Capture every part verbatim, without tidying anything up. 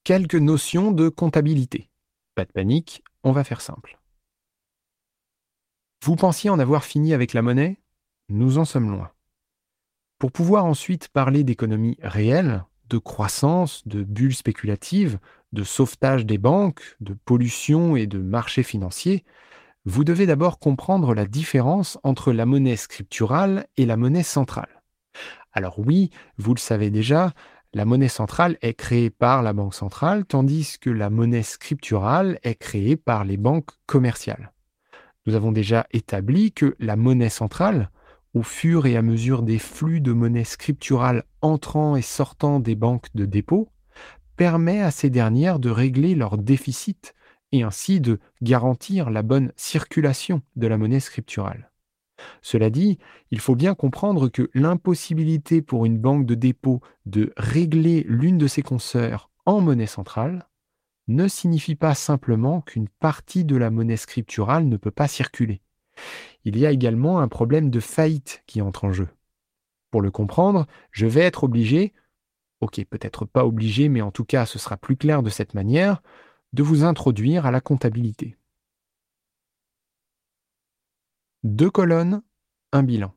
Quelques notions de comptabilité. Pas de panique, on va faire simple. Vous pensiez en avoir fini avec la monnaie? Nous en sommes loin. Pour pouvoir ensuite parler d'économie réelle, de croissance, de bulles spéculatives, de sauvetage des banques, de pollution et de marchés financiers, vous devez d'abord comprendre la différence entre la monnaie scripturale et la monnaie centrale. Alors oui, vous le savez déjà, la monnaie centrale est créée par la banque centrale, tandis que la monnaie scripturale est créée par les banques commerciales. Nous avons déjà établi que la monnaie centrale, au fur et à mesure des flux de monnaie scripturale entrant et sortant des banques de dépôt, permet à ces dernières de régler leur déficit et ainsi de garantir la bonne circulation de la monnaie scripturale. Cela dit, il faut bien comprendre que l'impossibilité pour une banque de dépôt de régler l'une de ses consoeurs en monnaie centrale ne signifie pas simplement qu'une partie de la monnaie scripturale ne peut pas circuler. Il y a également un problème de faillite qui entre en jeu. Pour le comprendre, je vais être obligé, ok, peut-être pas obligé, mais en tout cas ce sera plus clair de cette manière, de vous introduire à la comptabilité. Deux colonnes, un bilan.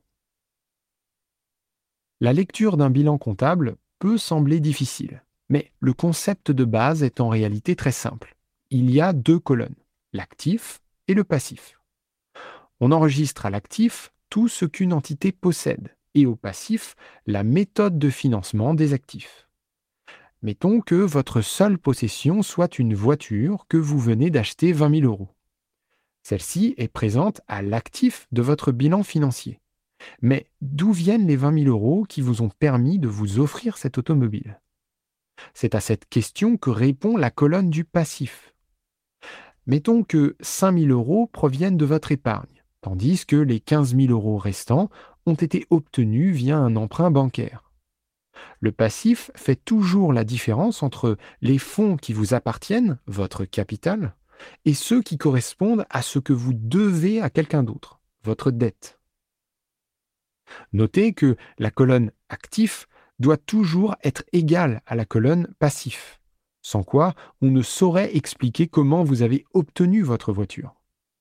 La lecture d'un bilan comptable peut sembler difficile, mais le concept de base est en réalité très simple. Il y a deux colonnes, l'actif et le passif. On enregistre à l'actif tout ce qu'une entité possède et au passif la méthode de financement des actifs. Mettons que votre seule possession soit une voiture que vous venez d'acheter vingt mille euros. Celle-ci est présente à l'actif de votre bilan financier. Mais d'où viennent les vingt mille euros qui vous ont permis de vous offrir cette automobile? C'est à cette question que répond la colonne du passif. Mettons que cinq mille euros proviennent de votre épargne, tandis que les quinze mille euros restants ont été obtenus via un emprunt bancaire. Le passif fait toujours la différence entre les fonds qui vous appartiennent, votre capital, et ceux qui correspondent à ce que vous devez à quelqu'un d'autre, votre dette. Notez que la colonne actif doit toujours être égale à la colonne passif, sans quoi on ne saurait expliquer comment vous avez obtenu votre voiture.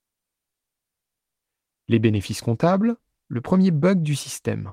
Les bénéfices comptables, le premier bug du système.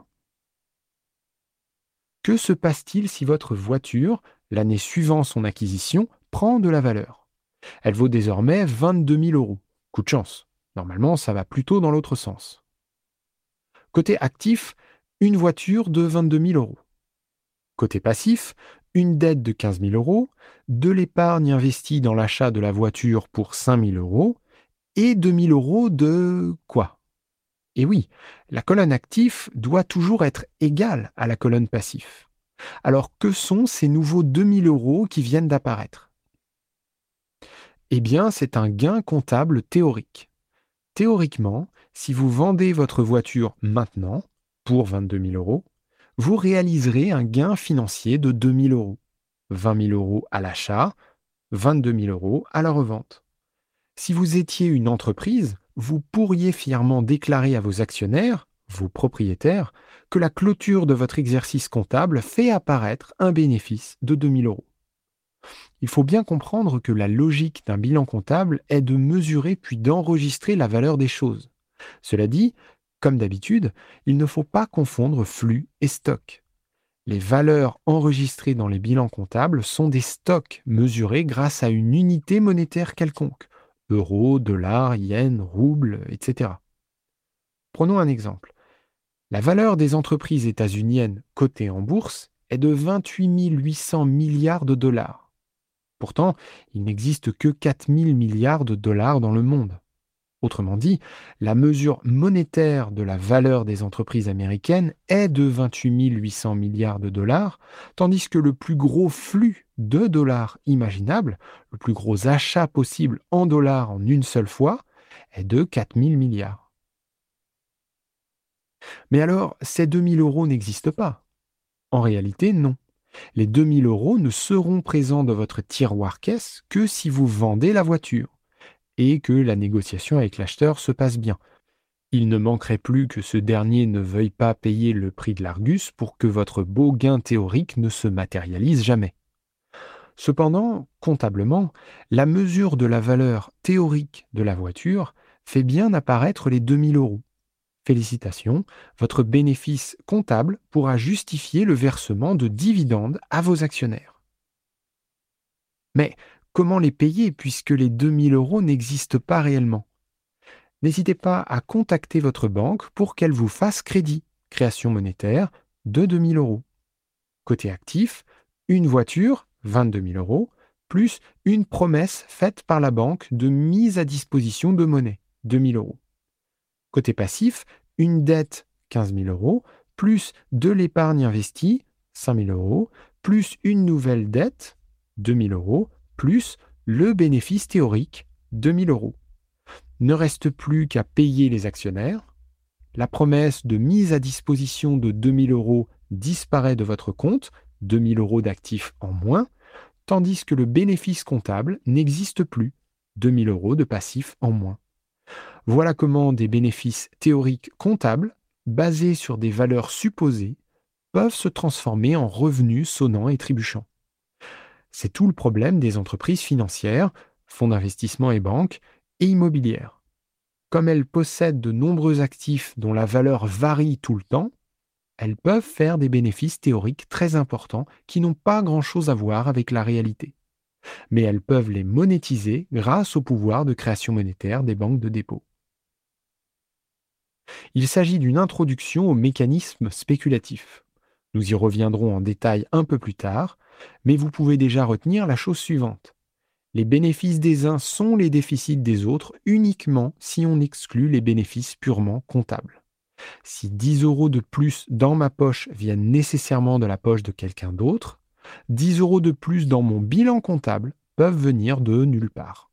Que se passe-t-il si votre voiture, l'année suivant son acquisition, prend de la valeur? Elle vaut désormais vingt-deux mille euros. Coup de chance. Normalement, ça va plutôt dans l'autre sens. Côté actif, une voiture de vingt-deux mille euros. Côté passif, une dette de quinze mille euros, de l'épargne investie dans l'achat de la voiture pour cinq mille euros et deux mille euros de quoi? Et oui, la colonne actif doit toujours être égale à la colonne passif. Alors que sont ces nouveaux deux mille euros qui viennent d'apparaître? Eh bien, c'est un gain comptable théorique. Théoriquement, si vous vendez votre voiture maintenant, pour vingt-deux mille euros, vous réaliserez un gain financier de deux mille euros. vingt mille euros à l'achat, vingt-deux mille euros à la revente. Si vous étiez une entreprise, vous pourriez fièrement déclarer à vos actionnaires, vos propriétaires, que la clôture de votre exercice comptable fait apparaître un bénéfice de deux mille euros. Il faut bien comprendre que la logique d'un bilan comptable est de mesurer puis d'enregistrer la valeur des choses. Cela dit, comme d'habitude, il ne faut pas confondre flux et stock. Les valeurs enregistrées dans les bilans comptables sont des stocks mesurés grâce à une unité monétaire quelconque, euro, dollar, yen, rouble, et cetera. Prenons un exemple. La valeur des entreprises états-uniennes cotées en bourse est de vingt-huit mille huit cents milliards de dollars. Pourtant, il n'existe que quatre mille milliards de dollars dans le monde. Autrement dit, la mesure monétaire de la valeur des entreprises américaines est de vingt-huit mille huit cents milliards de dollars, tandis que le plus gros flux de dollars imaginable, le plus gros achat possible en dollars en une seule fois, est de quatre mille milliards. Mais alors, ces deux mille euros n'existent pas? En réalité, non. Les deux mille euros ne seront présents dans votre tiroir caisse que si vous vendez la voiture et que la négociation avec l'acheteur se passe bien. Il ne manquerait plus que ce dernier ne veuille pas payer le prix de l'Argus pour que votre beau gain théorique ne se matérialise jamais. Cependant, comptablement, la mesure de la valeur théorique de la voiture fait bien apparaître les deux mille euros. Félicitations, votre bénéfice comptable pourra justifier le versement de dividendes à vos actionnaires. Mais comment les payer puisque les deux mille euros n'existent pas réellement? N'hésitez pas à contacter votre banque pour qu'elle vous fasse crédit, création monétaire, de deux mille euros. Côté actif, une voiture, vingt-deux mille euros, plus une promesse faite par la banque de mise à disposition de monnaie, deux mille euros. Côté passif, une dette, quinze mille euros, plus de l'épargne investie, cinq mille euros, plus une nouvelle dette, deux mille euros, plus le bénéfice théorique, deux mille euros. Ne reste plus qu'à payer les actionnaires. La promesse de mise à disposition de deux mille euros disparaît de votre compte, deux mille euros d'actifs en moins, tandis que le bénéfice comptable n'existe plus, deux mille euros de passifs en moins. Voilà comment des bénéfices théoriques comptables, basés sur des valeurs supposées, peuvent se transformer en revenus sonnants et trébuchants. C'est tout le problème des entreprises financières, fonds d'investissement et banques, et immobilières. Comme elles possèdent de nombreux actifs dont la valeur varie tout le temps, elles peuvent faire des bénéfices théoriques très importants qui n'ont pas grand-chose à voir avec la réalité. Mais elles peuvent les monétiser grâce au pouvoir de création monétaire des banques de dépôt. Il s'agit d'une introduction au mécanisme spéculatif. Nous y reviendrons en détail un peu plus tard, mais vous pouvez déjà retenir la chose suivante. Les bénéfices des uns sont les déficits des autres uniquement si on exclut les bénéfices purement comptables. Si dix euros de plus dans ma poche viennent nécessairement de la poche de quelqu'un d'autre, dix euros de plus dans mon bilan comptable peuvent venir de nulle part.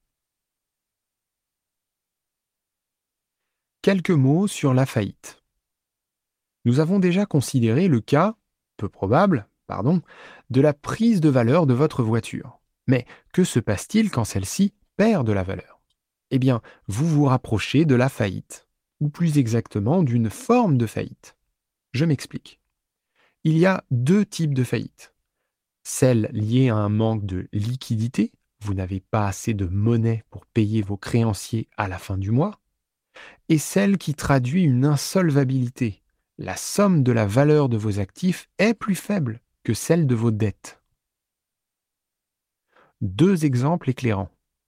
Quelques mots sur la faillite. Nous avons déjà considéré le cas, peu probable, pardon, de la prise de valeur de votre voiture. Mais que se passe-t-il quand celle-ci perd de la valeur? Eh bien, vous vous rapprochez de la faillite, ou plus exactement d'une forme de faillite. Je m'explique. Il y a deux types de faillite. Celle liée à un manque de liquidité, vous n'avez pas assez de monnaie pour payer vos créanciers à la fin du mois, et celle qui traduit une insolvabilité. La somme de la valeur de vos actifs est plus faible que celle de vos dettes. Deux exemples éclairants.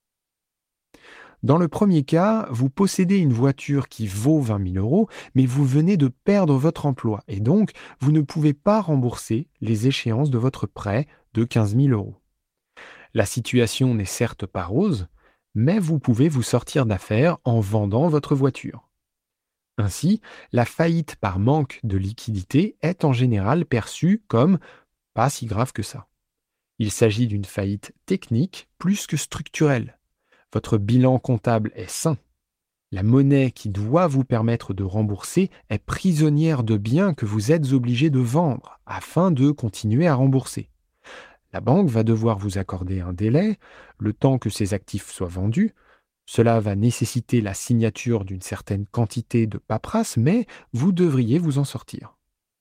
Dans le premier cas, vous possédez une voiture qui vaut vingt mille euros, mais vous venez de perdre votre emploi et donc vous ne pouvez pas rembourser les échéances de votre prêt de quinze mille euros. La situation n'est certes pas rose, mais vous pouvez vous sortir d'affaire en vendant votre voiture. Ainsi, la faillite par manque de liquidité est en général perçue comme pas si grave que ça. Il s'agit d'une faillite technique plus que structurelle. Votre bilan comptable est sain. La monnaie qui doit vous permettre de rembourser est prisonnière de biens que vous êtes obligé de vendre afin de continuer à rembourser. La banque va devoir vous accorder un délai, le temps que ces actifs soient vendus. Cela va nécessiter la signature d'une certaine quantité de paperasse, mais vous devriez vous en sortir.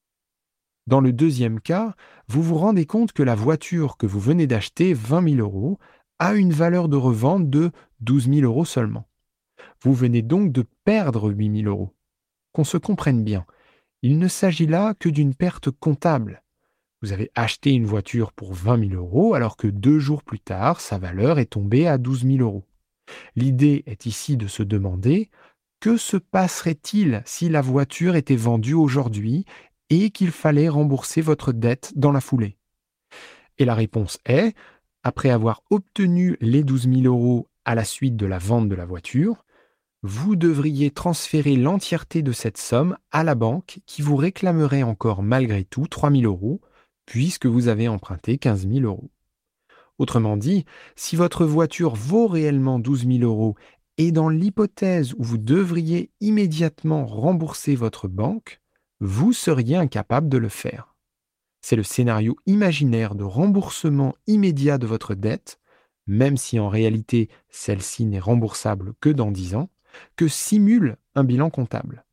Dans le deuxième cas, vous vous rendez compte que la voiture que vous venez d'acheter, vingt mille euros, a une valeur de revente de douze mille euros seulement. Vous venez donc de perdre huit mille euros. Qu'on se comprenne bien, il ne s'agit là que d'une perte comptable. Vous avez acheté une voiture pour vingt mille euros alors que deux jours plus tard, sa valeur est tombée à douze mille euros. L'idée est ici de se demander que se passerait-il si la voiture était vendue aujourd'hui et qu'il fallait rembourser votre dette dans la foulée? Et la réponse est, après avoir obtenu les douze mille euros à la suite de la vente de la voiture, vous devriez transférer l'entièreté de cette somme à la banque qui vous réclamerait encore malgré tout trois mille euros, puisque vous avez emprunté quinze mille euros. Autrement dit, si votre voiture vaut réellement douze mille euros et dans l'hypothèse où vous devriez immédiatement rembourser votre banque, vous seriez incapable de le faire. C'est le scénario imaginaire de remboursement immédiat de votre dette, même si en réalité celle-ci n'est remboursable que dans dix ans, que simule un bilan comptable.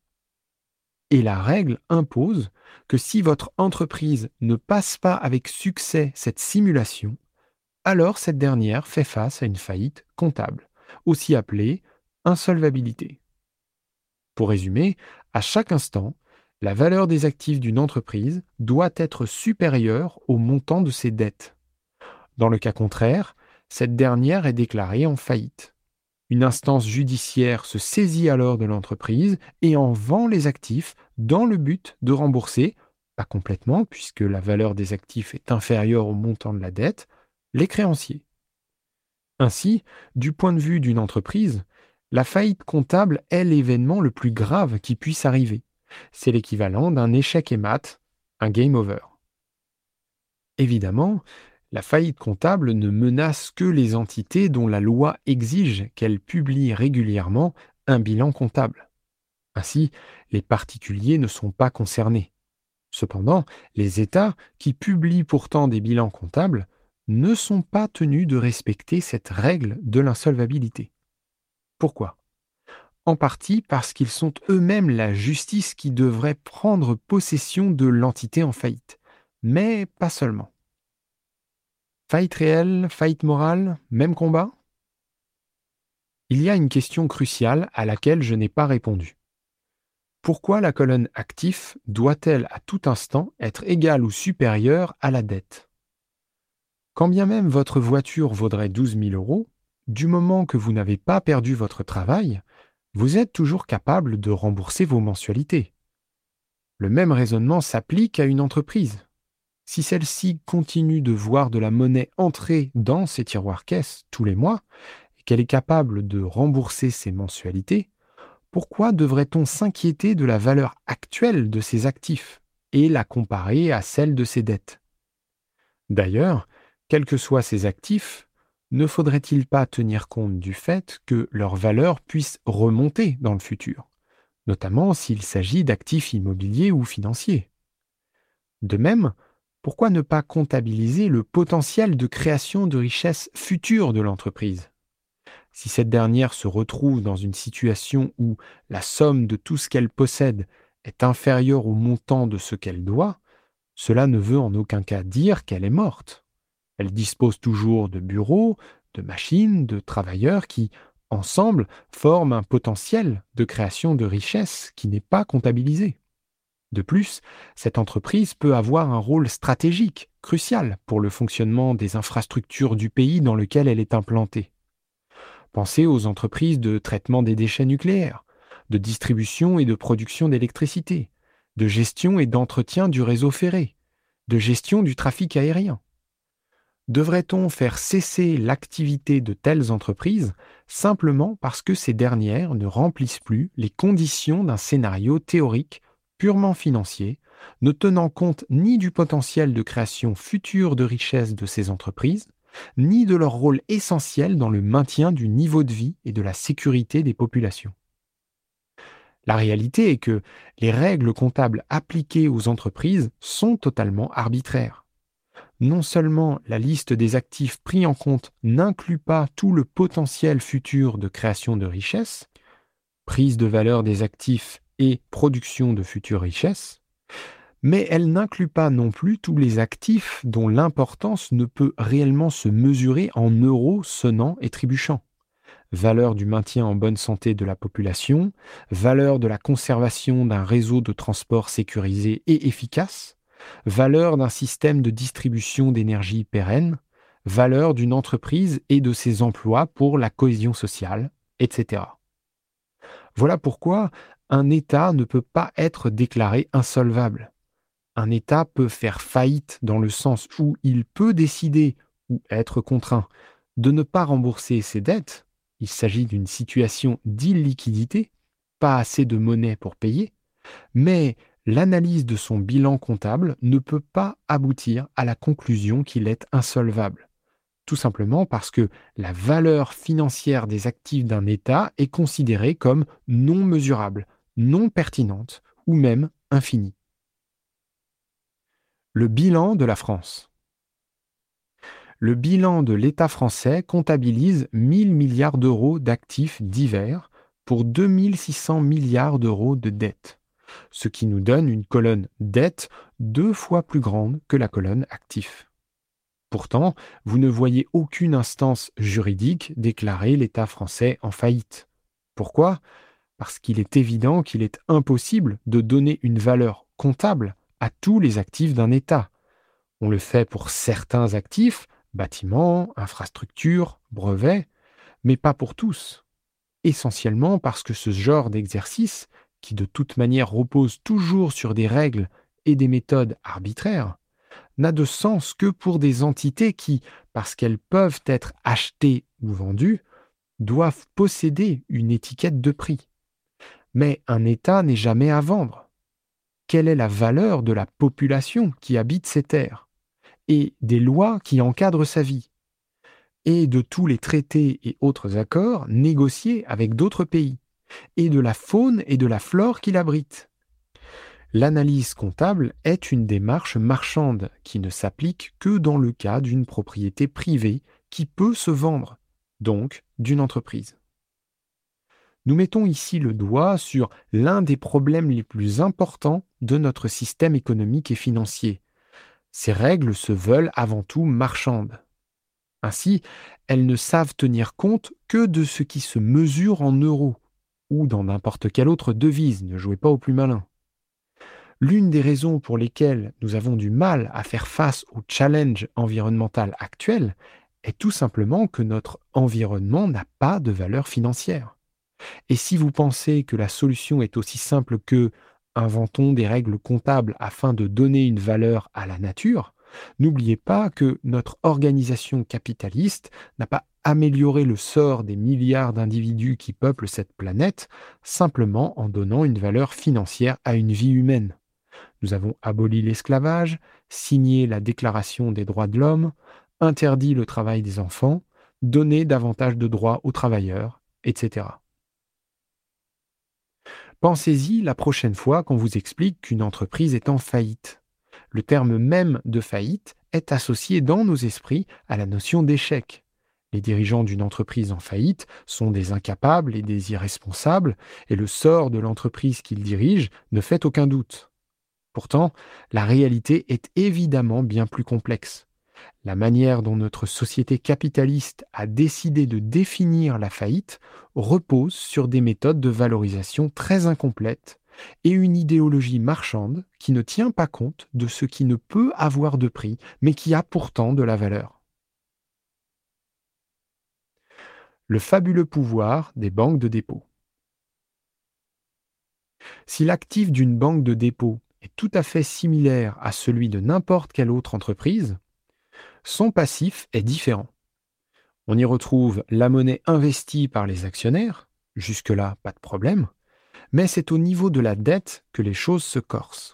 Et la règle impose que si votre entreprise ne passe pas avec succès cette simulation, alors cette dernière fait face à une faillite comptable, aussi appelée insolvabilité. Pour résumer, à chaque instant, la valeur des actifs d'une entreprise doit être supérieure au montant de ses dettes. Dans le cas contraire, cette dernière est déclarée en faillite. Une instance judiciaire se saisit alors de l'entreprise et en vend les actifs dans le but de rembourser, pas complètement puisque la valeur des actifs est inférieure au montant de la dette, les créanciers. Ainsi, du point de vue d'une entreprise, la faillite comptable est l'événement le plus grave qui puisse arriver. C'est l'équivalent d'un échec émat, un game over. Évidemment, la faillite comptable ne menace que les entités dont la loi exige qu'elles publient régulièrement un bilan comptable. Ainsi, les particuliers ne sont pas concernés. Cependant, les États, qui publient pourtant des bilans comptables, ne sont pas tenus de respecter cette règle de l'insolvabilité. Pourquoi? En partie parce qu'ils sont eux-mêmes la justice qui devrait prendre possession de l'entité en faillite. Mais pas seulement. Faillite réelle, faillite morale, même combat? Il y a une question cruciale à laquelle je n'ai pas répondu. Pourquoi la colonne actif doit-elle à tout instant être égale ou supérieure à la dette? Quand bien même votre voiture vaudrait douze mille euros, du moment que vous n'avez pas perdu votre travail, vous êtes toujours capable de rembourser vos mensualités. Le même raisonnement s'applique à une entreprise. Si celle-ci continue de voir de la monnaie entrer dans ses tiroirs caisses tous les mois et qu'elle est capable de rembourser ses mensualités, pourquoi devrait-on s'inquiéter de la valeur actuelle de ses actifs et la comparer à celle de ses dettes? D'ailleurs, quels que soient ces actifs, ne faudrait-il pas tenir compte du fait que leur valeur puisse remonter dans le futur, notamment s'il s'agit d'actifs immobiliers ou financiers? De même, pourquoi ne pas comptabiliser le potentiel de création de richesses futures de l'entreprise? Si cette dernière se retrouve dans une situation où la somme de tout ce qu'elle possède est inférieure au montant de ce qu'elle doit, cela ne veut en aucun cas dire qu'elle est morte. Elle dispose toujours de bureaux, de machines, de travailleurs qui, ensemble, forment un potentiel de création de richesses qui n'est pas comptabilisé. De plus, cette entreprise peut avoir un rôle stratégique, crucial pour le fonctionnement des infrastructures du pays dans lequel elle est implantée. Pensez aux entreprises de traitement des déchets nucléaires, de distribution et de production d'électricité, de gestion et d'entretien du réseau ferré, de gestion du trafic aérien. Devrait-on faire cesser l'activité de telles entreprises simplement parce que ces dernières ne remplissent plus les conditions d'un scénario théorique purement financier, ne tenant compte ni du potentiel de création future de richesses de ces entreprises, ni de leur rôle essentiel dans le maintien du niveau de vie et de la sécurité des populations? La réalité est que les règles comptables appliquées aux entreprises sont totalement arbitraires. Non seulement la liste des actifs pris en compte n'inclut pas tout le potentiel futur de création de richesses, prise de valeur des actifs et production de futures richesses, mais elle n'inclut pas non plus tous les actifs dont l'importance ne peut réellement se mesurer en euros sonnants et trébuchants. Valeur du maintien en bonne santé de la population, valeur de la conservation d'un réseau de transport sécurisé et efficace, valeur d'un système de distribution d'énergie pérenne, valeur d'une entreprise et de ses emplois pour la cohésion sociale, et cetera. Voilà pourquoi un État ne peut pas être déclaré insolvable. Un État peut faire faillite dans le sens où il peut décider ou être contraint de ne pas rembourser ses dettes. Il s'agit d'une situation d'illiquidité, pas assez de monnaie pour payer, mais l'analyse de son bilan comptable ne peut pas aboutir à la conclusion qu'il est insolvable. Tout simplement parce que la valeur financière des actifs d'un État est considérée comme non mesurable, non pertinente ou même infinie. Le bilan de la France. Le bilan de l'État français comptabilise mille milliards d'euros d'actifs divers pour deux mille six cents milliards d'euros de dettes, ce qui nous donne une colonne dette deux fois plus grande que la colonne actifs. Pourtant, vous ne voyez aucune instance juridique déclarer l'État français en faillite. Pourquoi? Parce qu'il est évident qu'il est impossible de donner une valeur comptable à tous les actifs d'un État. On le fait pour certains actifs, bâtiments, infrastructures, brevets, mais pas pour tous. Essentiellement parce que ce genre d'exercice, qui de toute manière repose toujours sur des règles et des méthodes arbitraires, n'a de sens que pour des entités qui, parce qu'elles peuvent être achetées ou vendues, doivent posséder une étiquette de prix. Mais un État n'est jamais à vendre. Quelle est la valeur de la population qui habite ces terres et des lois qui encadrent sa vie et de tous les traités et autres accords négociés avec d'autres pays et de la faune et de la flore qui l'abritent? L'analyse comptable est une démarche marchande qui ne s'applique que dans le cas d'une propriété privée qui peut se vendre, donc d'une entreprise. Nous mettons ici le doigt sur l'un des problèmes les plus importants de notre système économique et financier. Ces règles se veulent avant tout marchandes. Ainsi, elles ne savent tenir compte que de ce qui se mesure en euros ou dans n'importe quelle autre devise, ne jouez pas au plus malin. L'une des raisons pour lesquelles nous avons du mal à faire face au challenge environnemental actuel est tout simplement que notre environnement n'a pas de valeur financière. Et si vous pensez que la solution est aussi simple que inventons des règles comptables afin de donner une valeur à la nature, n'oubliez pas que notre organisation capitaliste n'a pas amélioré le sort des milliards d'individus qui peuplent cette planète simplement en donnant une valeur financière à une vie humaine. Nous avons aboli l'esclavage, signé la Déclaration des droits de l'homme, interdit le travail des enfants, donné davantage de droits aux travailleurs, et cetera. Pensez-y la prochaine fois qu'on vous explique qu'une entreprise est en faillite. Le terme même de faillite est associé dans nos esprits à la notion d'échec. Les dirigeants d'une entreprise en faillite sont des incapables et des irresponsables, et le sort de l'entreprise qu'ils dirigent ne fait aucun doute. Pourtant, la réalité est évidemment bien plus complexe. La manière dont notre société capitaliste a décidé de définir la faillite repose sur des méthodes de valorisation très incomplètes et une idéologie marchande qui ne tient pas compte de ce qui ne peut avoir de prix, mais qui a pourtant de la valeur. Le fabuleux pouvoir des banques de dépôt. Si l'actif d'une banque de dépôt est tout à fait similaire à celui de n'importe quelle autre entreprise, son passif est différent. On y retrouve la monnaie investie par les actionnaires, jusque-là pas de problème, mais c'est au niveau de la dette que les choses se corsent.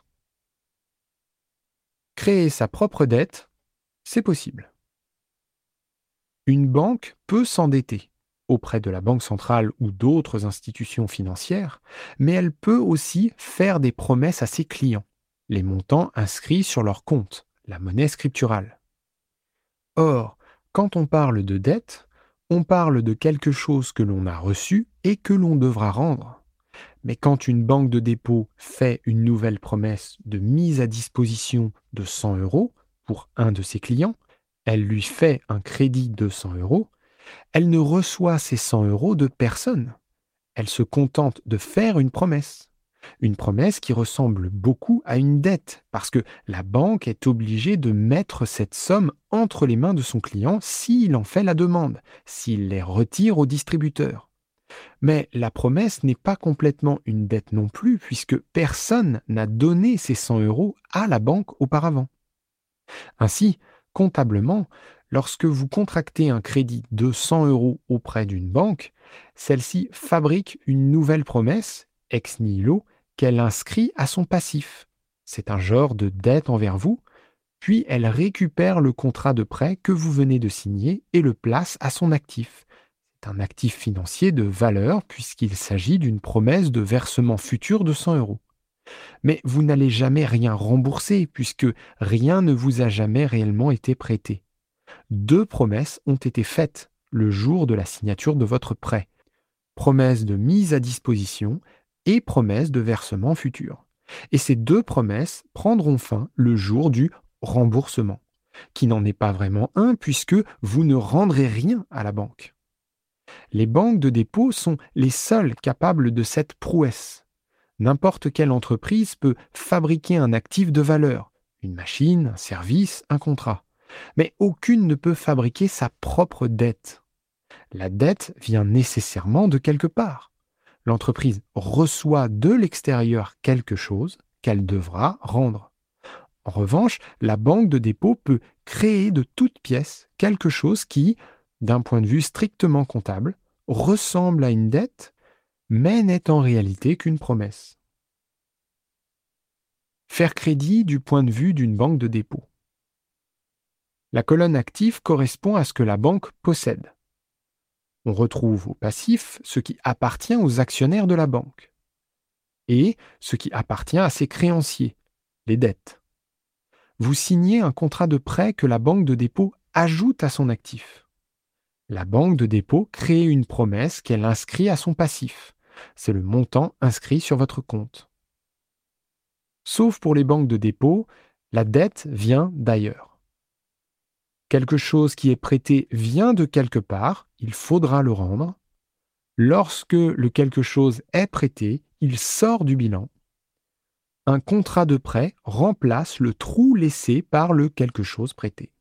Créer sa propre dette, c'est possible. Une banque peut s'endetter auprès de la Banque centrale ou d'autres institutions financières, mais elle peut aussi faire des promesses à ses clients, les montants inscrits sur leur compte, la monnaie scripturale. Or, quand on parle de dette, on parle de quelque chose que l'on a reçu et que l'on devra rendre. Mais quand une banque de dépôt fait une nouvelle promesse de mise à disposition de cent euros pour un de ses clients, elle lui fait un crédit de cent euros, elle ne reçoit ces cent euros de personne. Elle se contente de faire une promesse. Une promesse qui ressemble beaucoup à une dette, parce que la banque est obligée de mettre cette somme entre les mains de son client s'il en fait la demande, s'il les retire au distributeur. Mais la promesse n'est pas complètement une dette non plus, puisque personne n'a donné ces cent euros à la banque auparavant. Ainsi, comptablement, lorsque vous contractez un crédit de cent euros auprès d'une banque, celle-ci fabrique une nouvelle promesse, ex nihilo, qu'elle inscrit à son passif. C'est un genre de dette envers vous, puis elle récupère le contrat de prêt que vous venez de signer et le place à son actif. C'est un actif financier de valeur puisqu'il s'agit d'une promesse de versement futur de cent euros. Mais vous n'allez jamais rien rembourser puisque rien ne vous a jamais réellement été prêté. Deux promesses ont été faites le jour de la signature de votre prêt. Promesse de mise à disposition et promesse de versement futur. Et ces deux promesses prendront fin le jour du remboursement. qui n'en est pas vraiment un puisque vous ne rendrez rien à la banque. Les banques de dépôt sont les seules capables de cette prouesse. N'importe quelle entreprise peut fabriquer un actif de valeur, une machine, un service, un contrat. Mais aucune ne peut fabriquer sa propre dette. La dette vient nécessairement de quelque part. L'entreprise reçoit de l'extérieur quelque chose qu'elle devra rendre. En revanche, la banque de dépôt peut créer de toutes pièces quelque chose qui, d'un point de vue strictement comptable, ressemble à une dette, mais n'est en réalité qu'une promesse. Faire crédit du point de vue d'une banque de dépôt. La colonne active correspond à ce que la banque possède. On retrouve au passif ce qui appartient aux actionnaires de la banque et ce qui appartient à ses créanciers, les dettes. Vous signez un contrat de prêt que la banque de dépôt ajoute à son actif. La banque de dépôt crée une promesse qu'elle inscrit à son passif. C'est le montant inscrit sur votre compte. Sauf pour les banques de dépôt, la dette vient d'ailleurs. Quelque chose qui est prêté vient de quelque part, il faudra le rendre. Lorsque le quelque chose est prêté, il sort du bilan. Un contrat de prêt remplace le trou laissé par le quelque chose prêté.